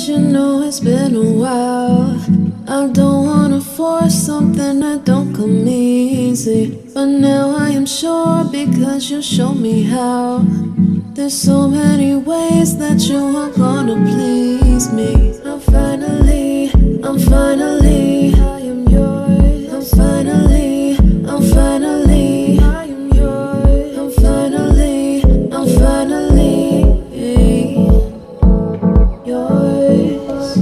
yours, you know it's been a while. I don't wanna force something that don't come easy, but now I am sure because you showed me how. There's so many ways that you are gonna please me. I'm finally, I am yours. I'm finally, I am yours. I'm finally, yours.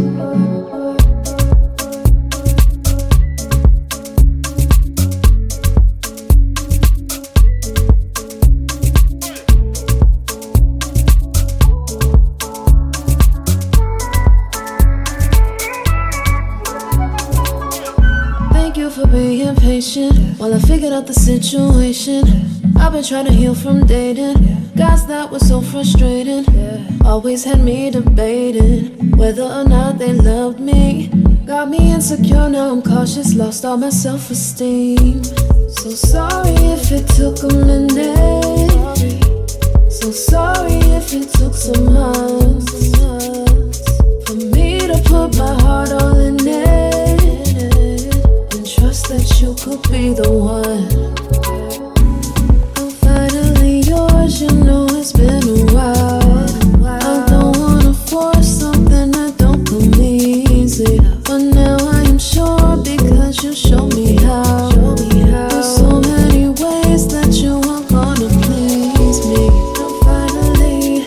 Thank you for being patient while I figured out the situation. I've been trying to heal from dating guys that were so frustrating. Always had me debating whether or not they loved me. Got me insecure, now I'm cautious, lost all my self-esteem. So sorry if it took a minute. So sorry if it took some months for me to put my heart all in it and trust that you could be the one. I'm finally yours, you know it's been a while. I don't wanna force something that don't come easy, but now I am sure because you showed me how. There's so many ways that you are gonna please me. I'm finally,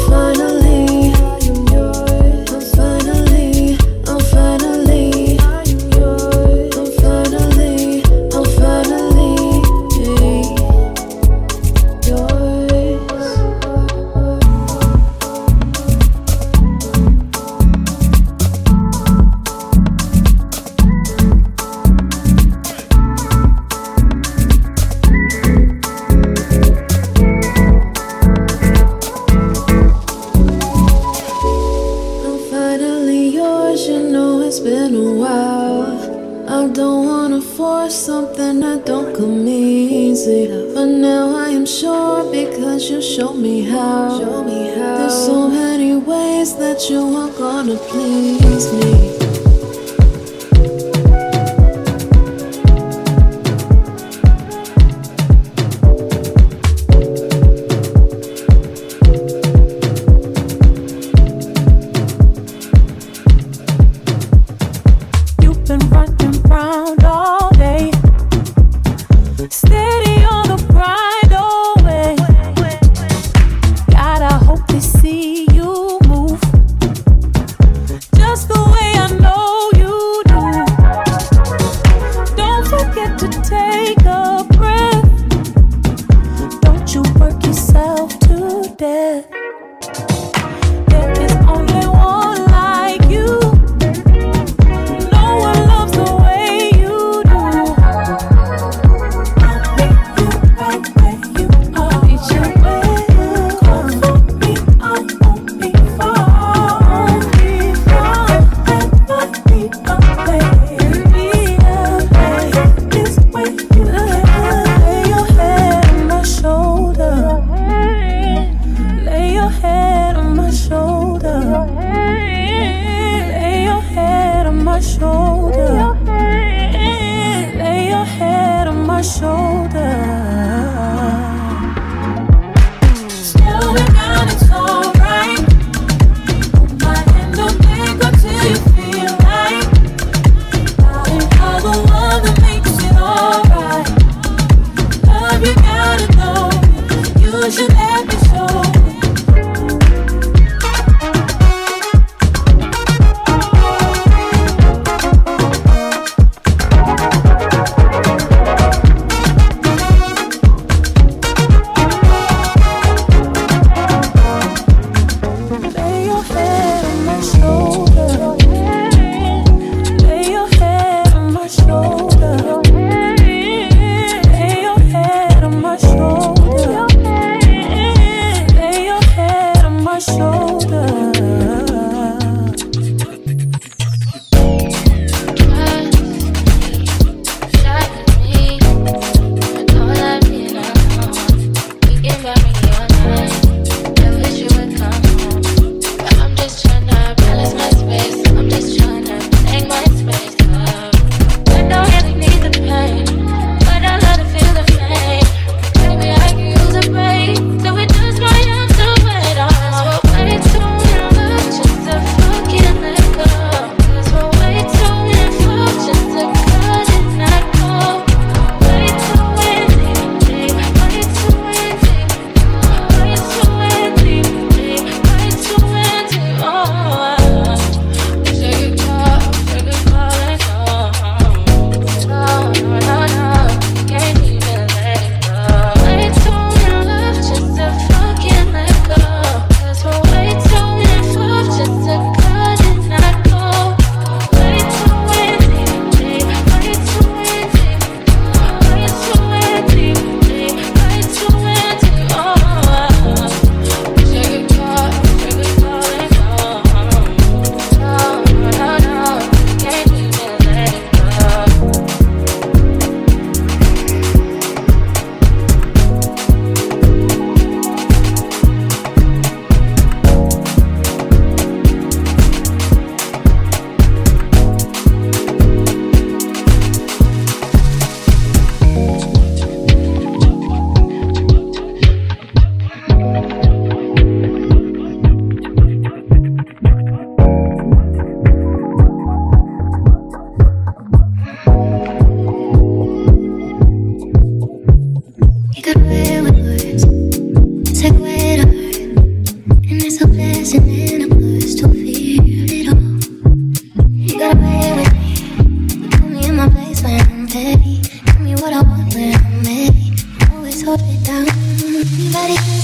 I am yours. I'm finally, I am yours. I'm finally, it's been a while. I don't wanna force something that don't come easy, but now I am sure because you showed me how. There's so many ways that you are gonna please me. Balance my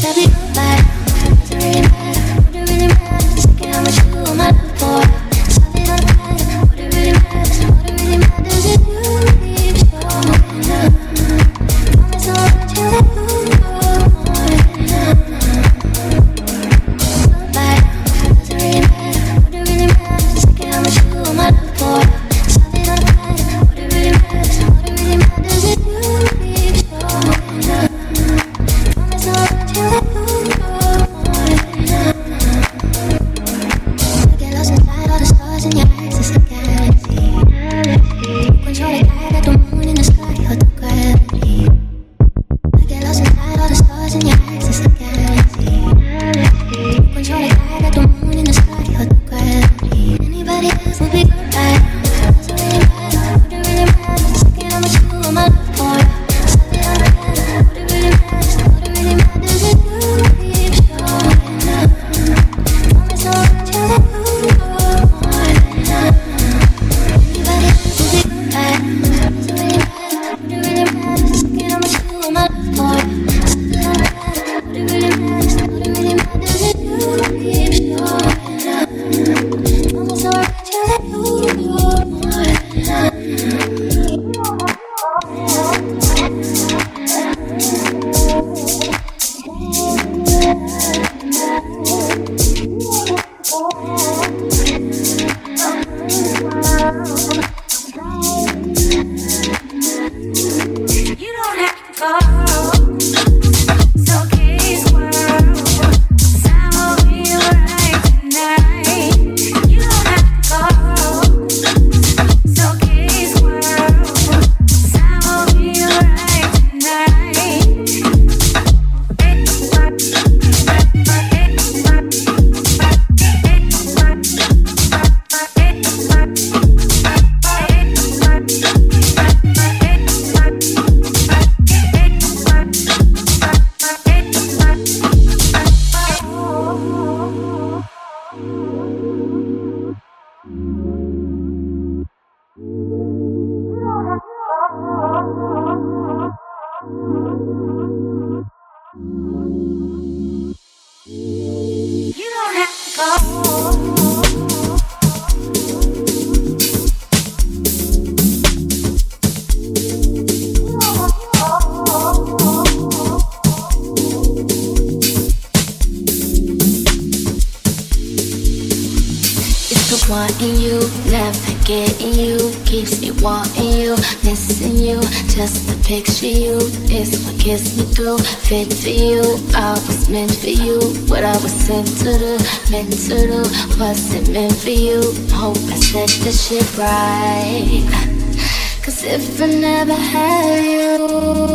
Wanting you, never getting you, keeps me wanting you, missing you. Just to picture you is what gets me through. Fit for you, I was meant for you. What I was sent to do, meant to do, wasn't meant for you. Hope I said this shit right. Cause if I never had you,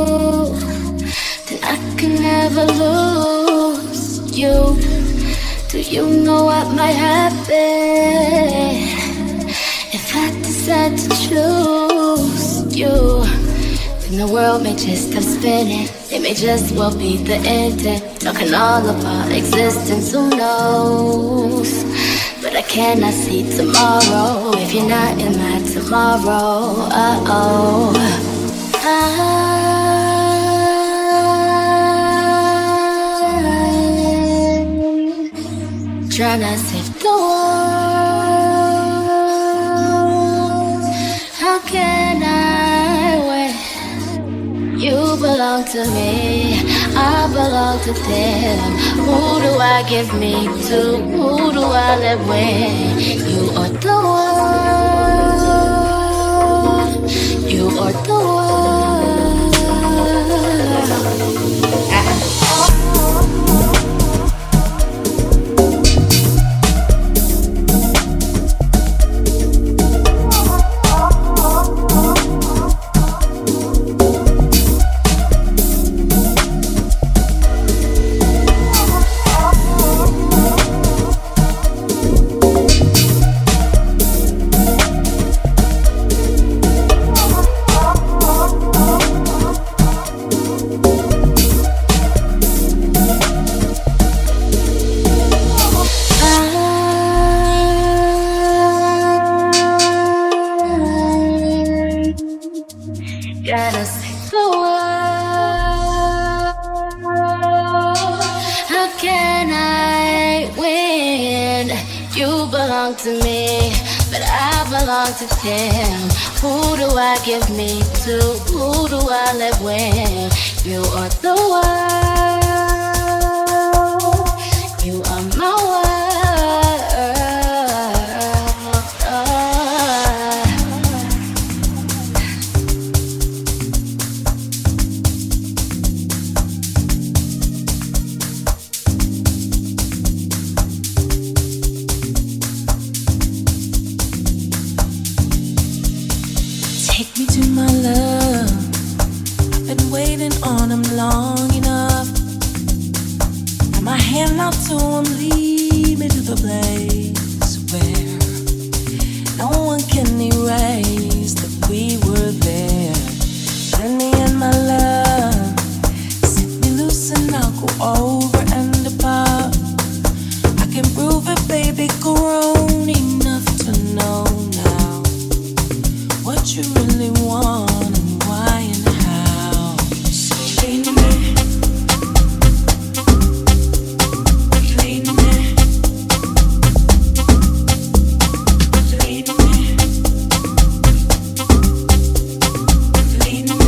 then I can never lose you. Do you know what might happen if I decide to choose you? Then the world may just stop spinning. It may just well be the ending. Talking all about existence, who knows? But I cannot see tomorrow if you're not in my tomorrow. Uh-oh. Trying to save the world. How can I win? You belong to me, I belong to them. Who do I give me to? Who do I live with? You are the one. You are the one. belong to me, but I belong to them. Who do I give me to? Who do I live with? You are the world. You are my world. Take me to my love. I've been waiting on him long enough. Got my hand out to him, lead me to the place where no one can erase that we were there. Let me in my love, set me loose and I'll go over and apart. I can prove it, baby, grown enough to know now what you really want and why and how. So lean to me, lean to me, lean to me, lean to me, lean to me,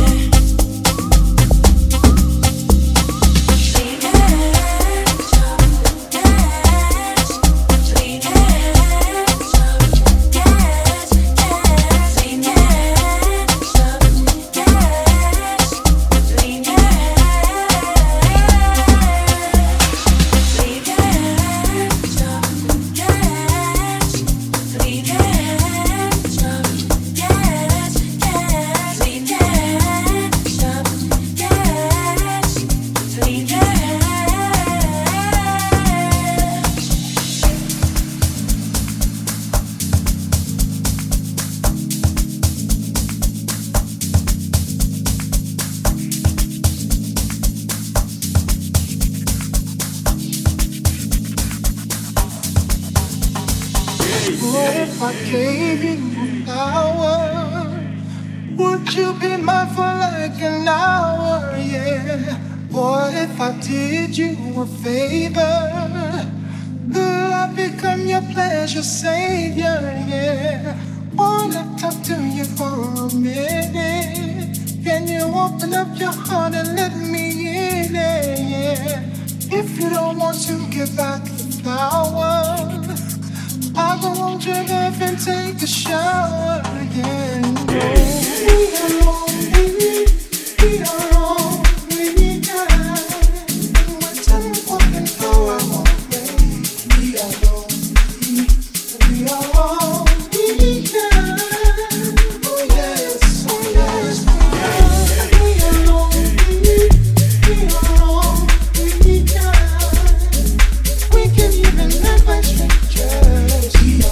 What if I gave you an hour? Would you be mine for like an hour? Yeah. What if I did you a favor? Could I become your pleasure savior? Yeah. Wanna talk to you for a minute. Can you open up your heart and let me in? Yeah. If you don't want to give back the flowers, I'll go on to live and take a shower again. Be alone, be alone, be down. What time walking through I won't play. Be alone, be alone, be down. Oh yes, be alone, be alone, be down. We can even live like strangers.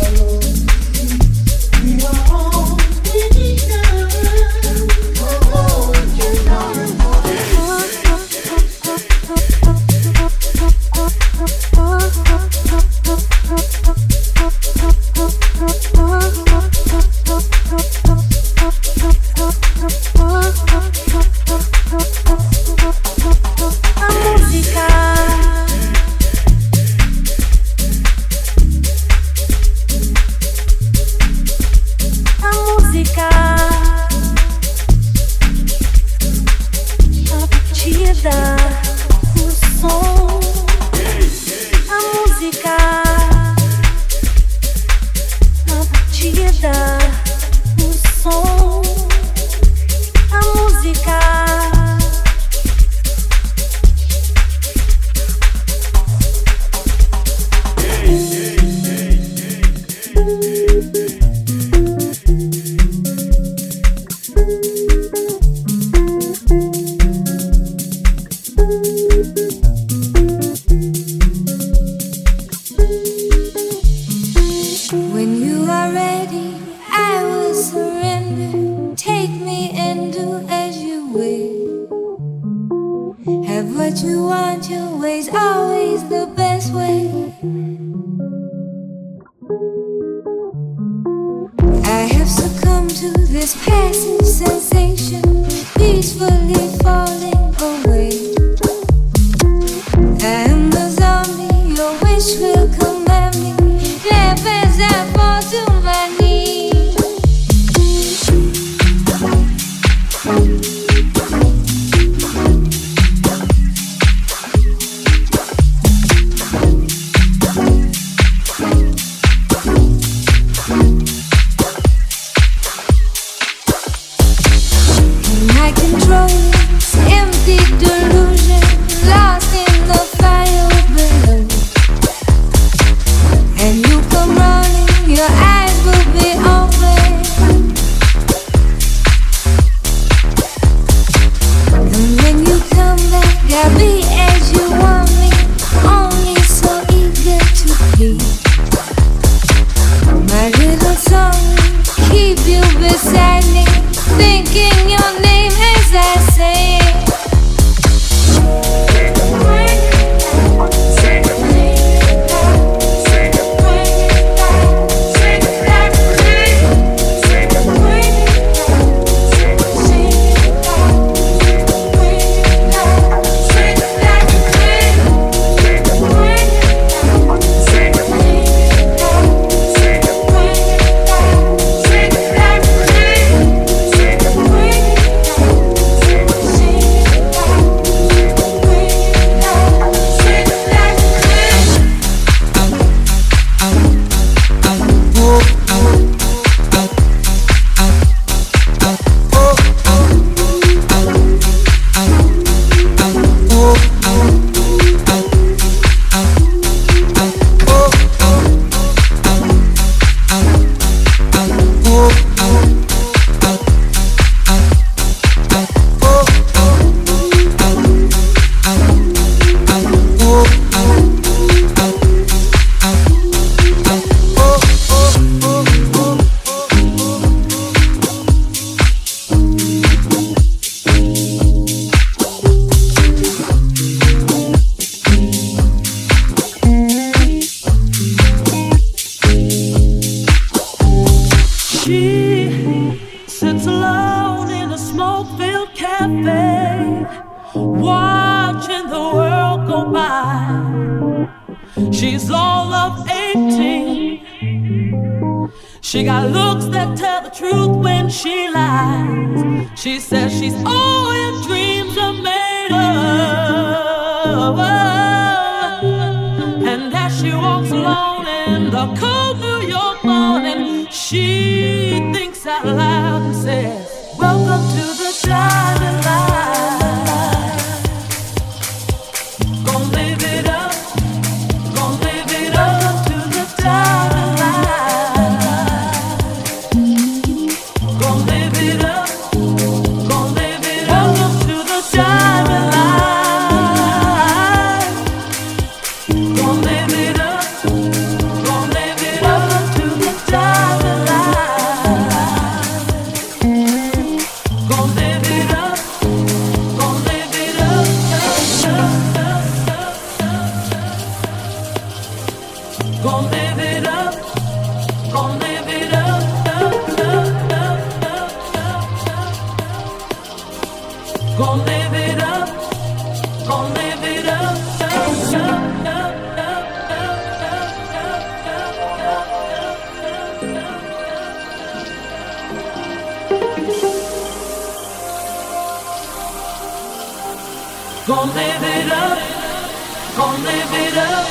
what you want, your way's always the best way. I have succumbed to this passive sensation, peacefully falling away. I am the zombie, your wish will command me. Live as I She's all of 18. She got looks that tell the truth when she lies. She says she's all your dreams are made of. And as she walks alone in the cold New York morning, she thinks out loud and says, welcome to the diamond line. Gonna live it up, gonna live it up to the diamond line. Gonna live it up, gonna live it up to the diamond line. Gonna live it up, gonna live it up to the diamond line. Gonna live it up, gonna live it up, gonna live it up, gonna live it up, gonna live it up, gonna live it up. Gonna live it up, gonna live it up.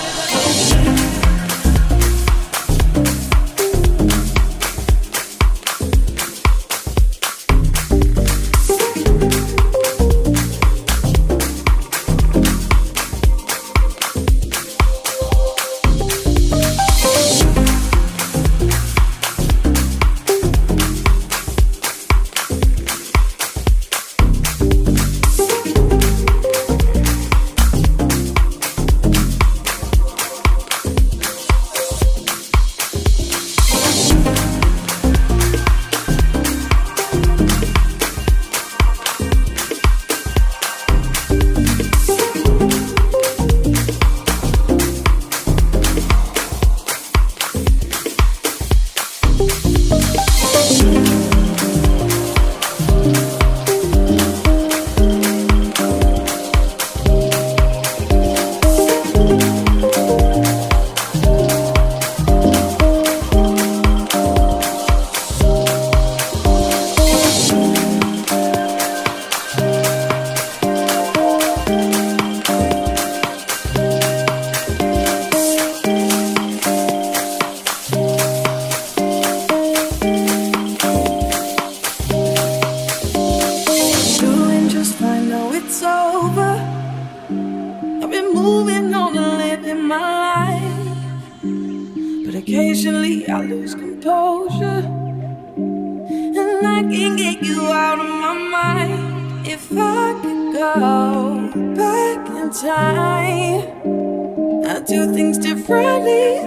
Occasionally I lose composure, and I can't get you out of my mind. If I could go back in time, I'd do things differently.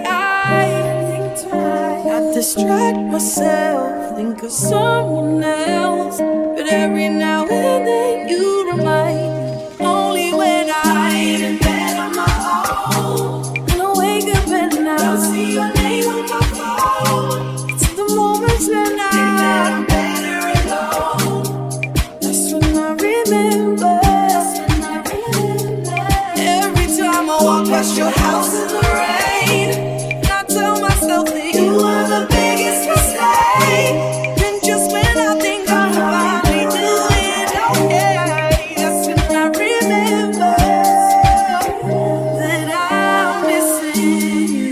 I'd distract myself, think of someone else, but every now and then you remind me. Only when I'm in bed on my own, and I wake up and I don't see your name on my phone. It's the moments when I think that I'm better alone. That's when I remember. Every time I walk past your house in the rain, and I tell myself that you were the biggest mistake. And just when I think I'm finally doing okay, that's when I remember that I'm missing you.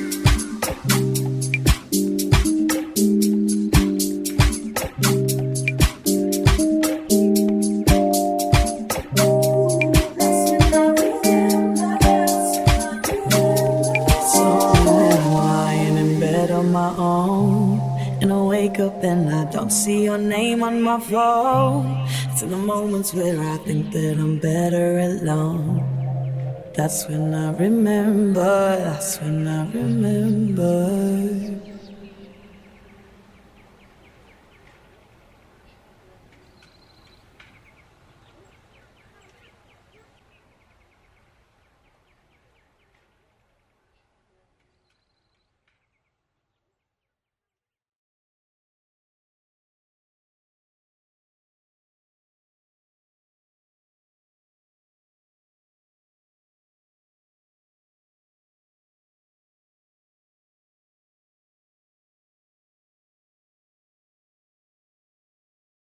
So I'm lying in bed on my own, and I wake up and I don't see your name on my phone. It's in the moments where I think that I'm better alone. That's when I remember, that's when I remember.